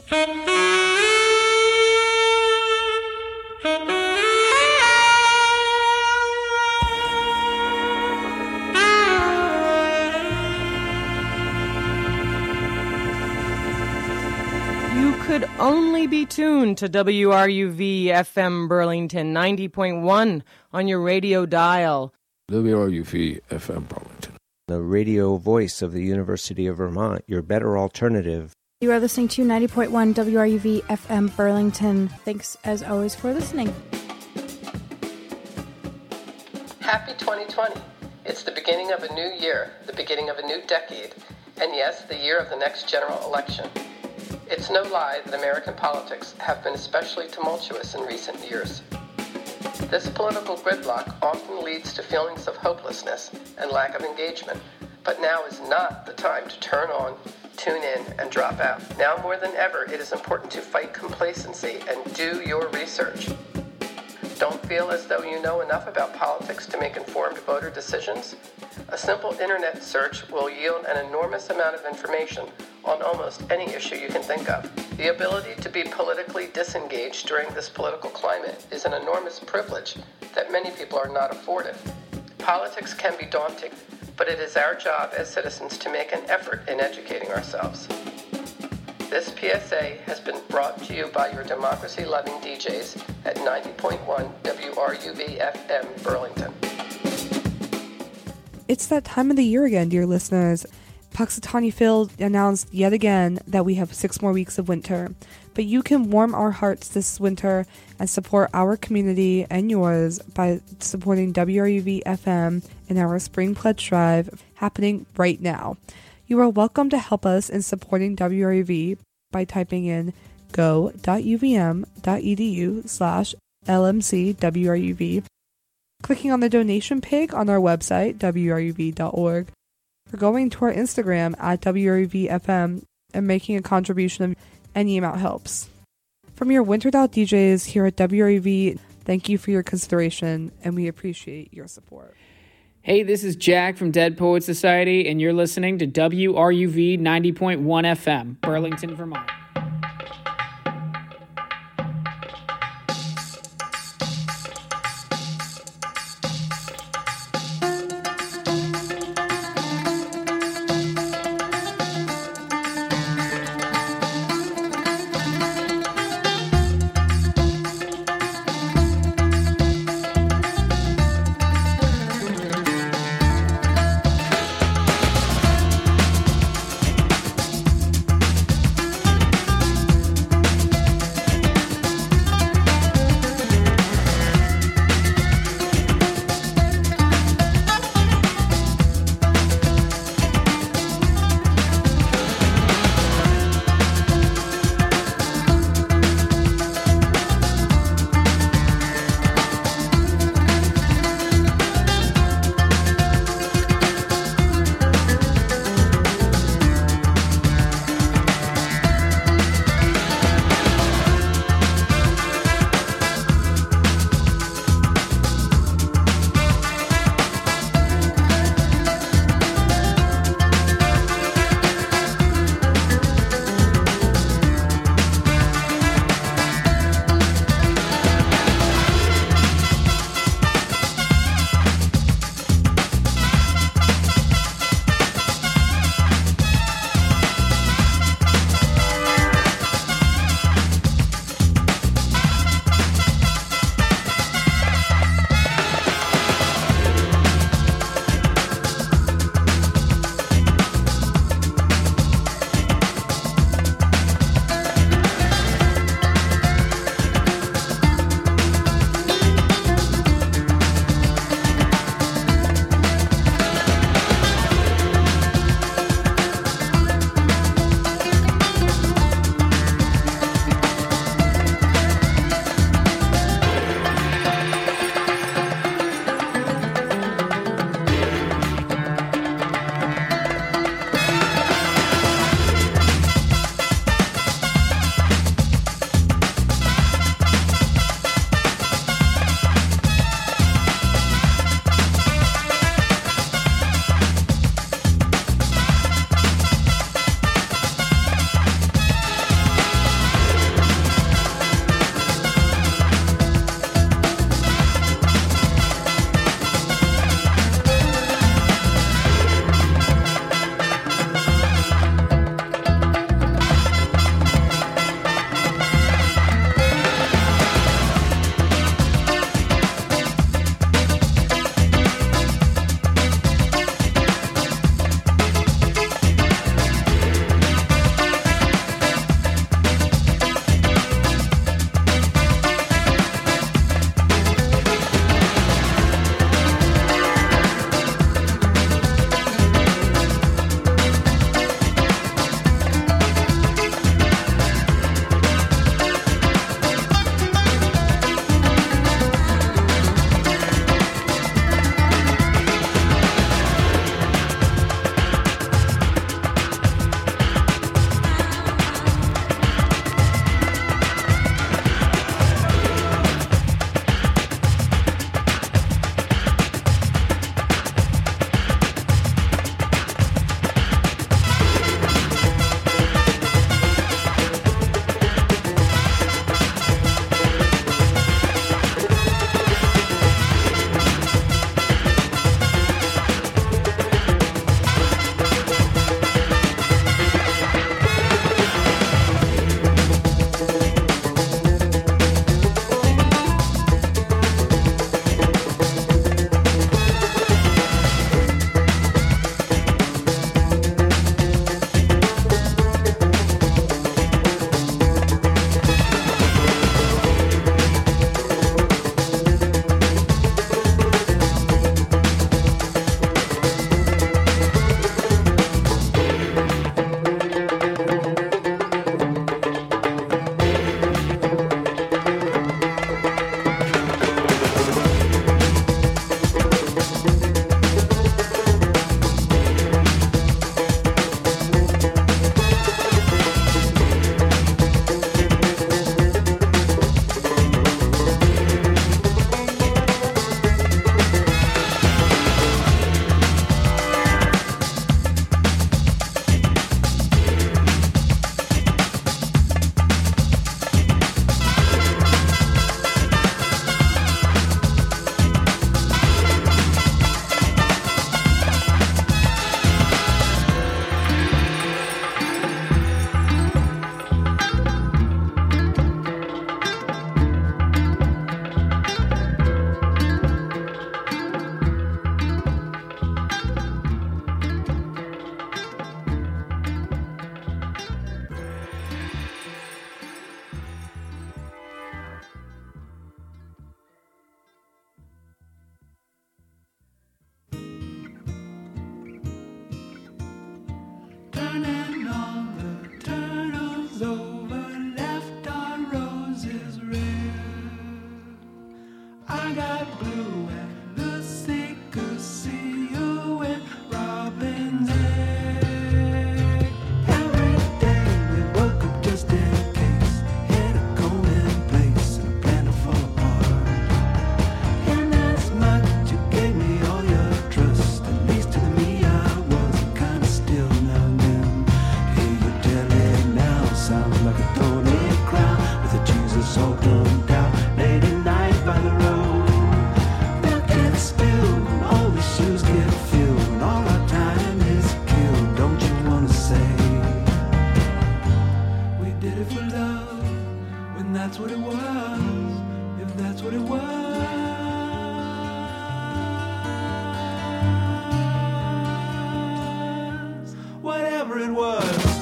Could only be tuned to WRUV FM Burlington 90.1 on your radio dial. WRUV FM Burlington, the radio voice of the University of Vermont, your better alternative. You are listening to 90.1 WRUV FM Burlington. Thanks as always for listening. Happy 2020. It's the beginning of a new year, the beginning of a new decade, and yes, the year of the next general election. It's no lie that American politics have been especially tumultuous in recent years. This political gridlock often leads to feelings of hopelessness and lack of engagement, but now is not the time to turn on, tune in, and drop out. Now more than ever, it is important to fight complacency and do your research. Don't feel as though you know enough about politics to make informed voter decisions? A simple internet search will yield an enormous amount of information on almost any issue you can think of. The ability to be politically disengaged during this political climate is an enormous privilege that many people are not afforded. Politics can be daunting, but it is our job as citizens to make an effort in educating ourselves. This PSA has been brought to you by your democracy-loving DJs at 90.1 WRUV FM Burlington. It's that time of the year again, dear listeners. Punxsutawney Phil announced yet again that we have 6 more weeks of winter, but you can warm our hearts this winter and support our community and yours by supporting WRUV FM in our Spring Pledge Drive happening right now. You are welcome to help us in supporting WRUV by typing in go.uvm.edu/LMCWRUV, clicking on the donation page on our website, wruv.org, or going to our Instagram at WRUVFM and making a contribution of any amount helps. From your wintered out DJs here at WRUV, thank you for your consideration, and we appreciate your support. Hey, this is Jack from Dead Poets Society, and you're listening to WRUV 90.1 FM, Burlington, Vermont. that's what it was, if that's what it was, whatever it was.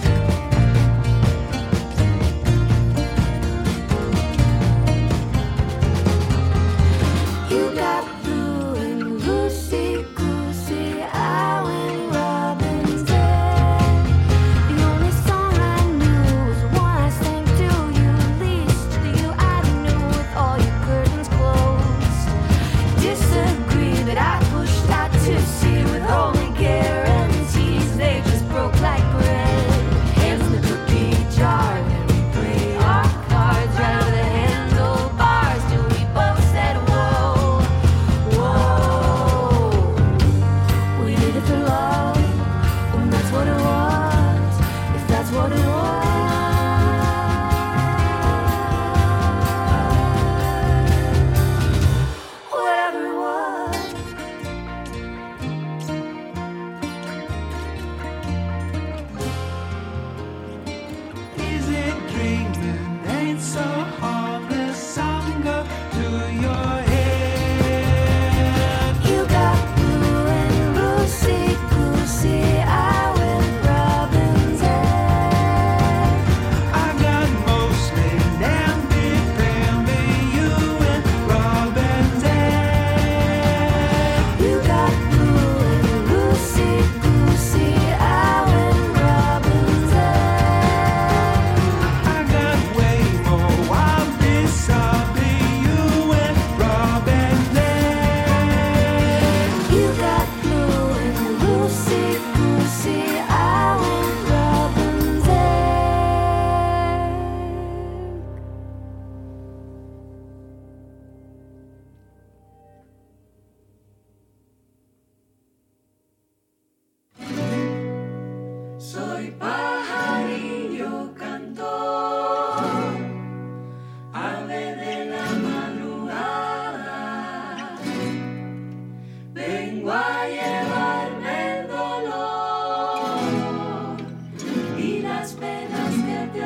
You got blue and loosey goosey, I went Robin's head. The only song I knew was the one I sang to you, least to you I knew, with all your curtains closed. Disagree that I pushed out to sea with only guarantees, they just broke like bread. Hands in the cookie jar, and we play our cards right over the handlebars till we both said whoa, whoa. We did it for love, and that's what it was, if that's what it was. Whatever it was. Is it dreaming ain't so harmless? I'm go to your head. You got blue and loosey goosey, I went Robin's head. I got mostly namby-pamby, you and Robin's head. You got blue and loosey goosey, I went Robin's head. I got way more wabi-sabi, you and Robin's head. You got blue and loosey goosey, I went Robin's head. Soy pajarillo cantor, ave de la madrugada. Vengo a llevarme el dolor y las penas que te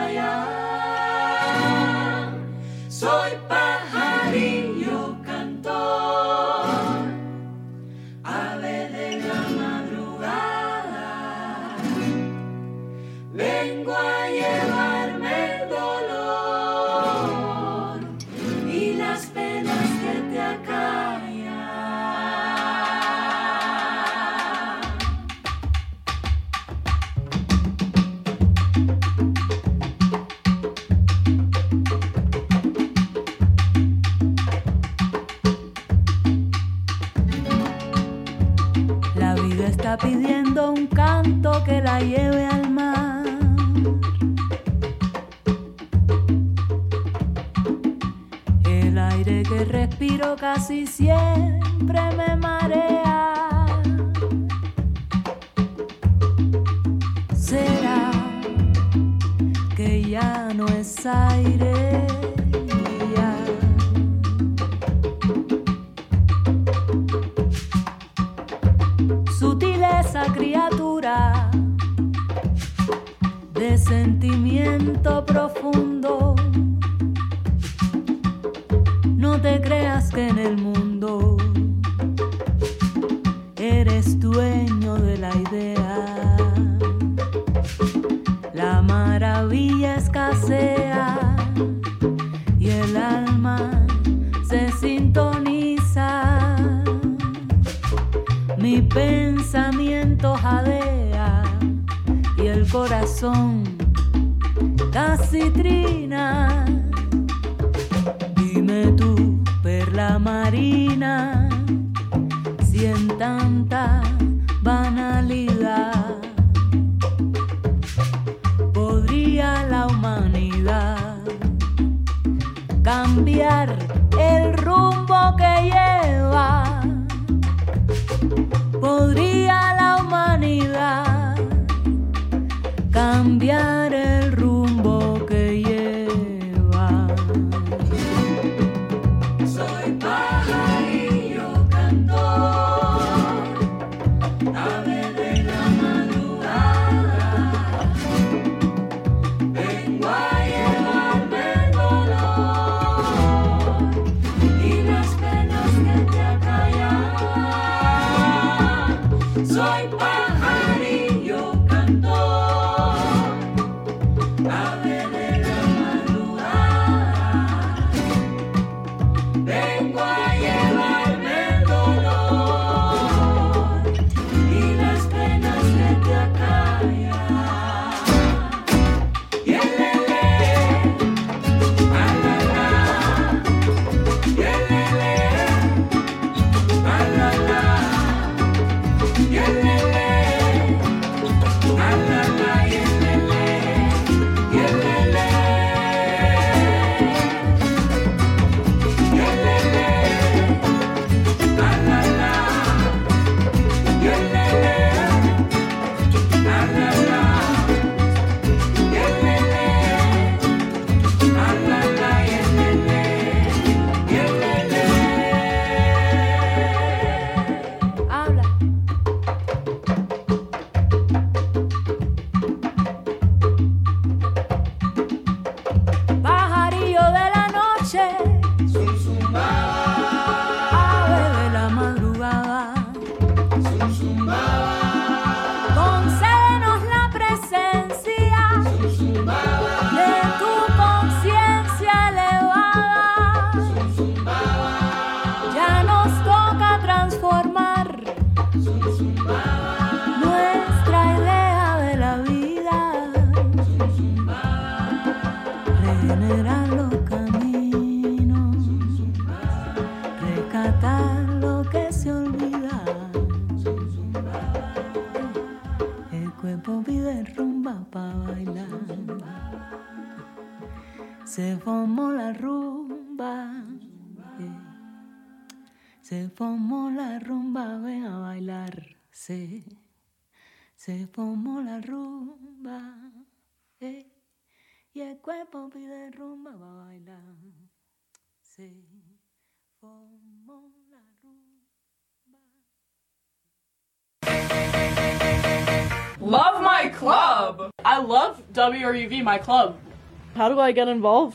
acallan. Soy pajarillo cantor, ave de la madrugada. Vengo a llevarme el dolor y las penas que te acallan. La vida está pidiendo un canto que la lleve al mar. El aire que respiro casi siempre me marea. ¿Será que ya no es aire? Ya. Sutileza, criatura de sentimiento profundo. No te creas que en el mundo eres dueño de la idea. La maravilla escasea y el alma se sintoniza. Mi pensamiento jadea y el corazón casi trina. Dime tú, perla marina, si en tanta banalidad podría la humanidad cambiar el rumbo que lleva. Podría la humanidad cambiar el rumbo que lleva. Soy pajarillo cantor, ave de la madrugada. Vengo a llevarme el dolor regenerar los caminos, rescatar lo que se olvida. El cuerpo pide rumba pa' bailar. Se formó la rumba, se formó la rumba, ven a bailar. Se formó la rumba, y el cuerpo pide rumba pa' bailar. Se formó la rumba. Love my club! I love WRUV, my club. How do I get involved?